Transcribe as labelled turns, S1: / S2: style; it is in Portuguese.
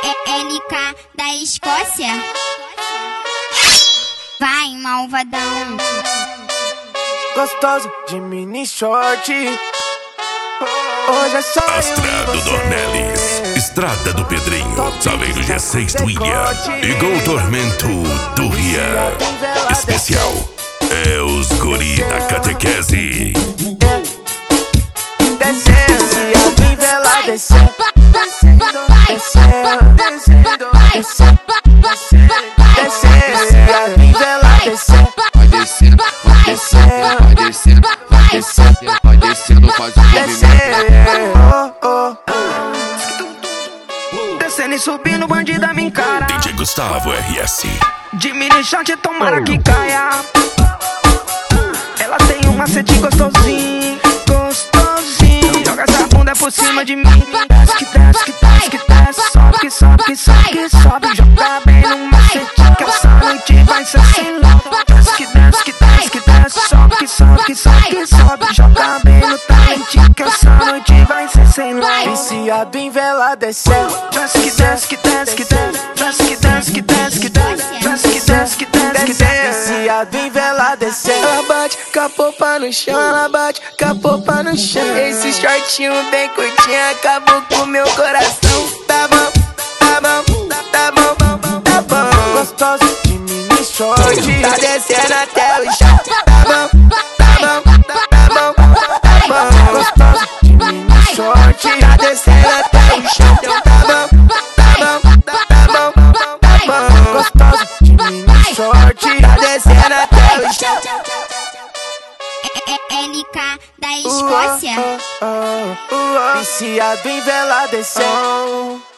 S1: LK da Escócia. Vai, malvadão.
S2: Gostoso de mini short. Hoje é só
S3: Astrado Dornelles, Estrada do Pedrinho, Saveiro G6 do Ilha, Igor Tormento do Ria. Especial é os guri da catequese.
S2: Descendo, a vivela descendo, descendo, descendo, descendo, a vivela descendo.
S4: Vai descendo, vai descendo, vai descendo, vai descendo, vai descendo, faz um movimento.
S2: Descendo e subindo, bandida me encara.
S3: DJ Gustavo RS.
S2: De mini short, tomara que caia. Ela tem um macete gostosinho, gostosinho. Joga essa bunda por cima de mim. Desce, que desce, que desce, que desce. Sobe, que sobe, que sobe, que sobe. Joga bem no macete que essa noite vai ser sem louco. Desce, que desce, que desce, que desce. Sobe, que sobe, que sobe, que sobe. Joga bem no talento que essa noite vai ser sem louco. Viciado em vela descendo. Desce, que desce, que desce, que desce. Desce, que desce, que desce, que desce. Desce, que desce, que desce, que desce. Viciado em vela descendo. Ela bate com a popa no chão, ela bate com a popa no chão. Esse shortinho bem curtinho acabou com meu coração. Tá bom, tá bom, tá bom, tá bom. Gostoso de mini short, tá descendo até o chão. Tá bom, tá bom, tá bom, tá bom. Gostoso de mini short, tá descendo até o chão. Tá bom, tá bom, tá bom, tá bom. Gostoso de mini short, tá descendo até o chão.
S1: LK da Escócia.
S2: Viciado em vela descendo.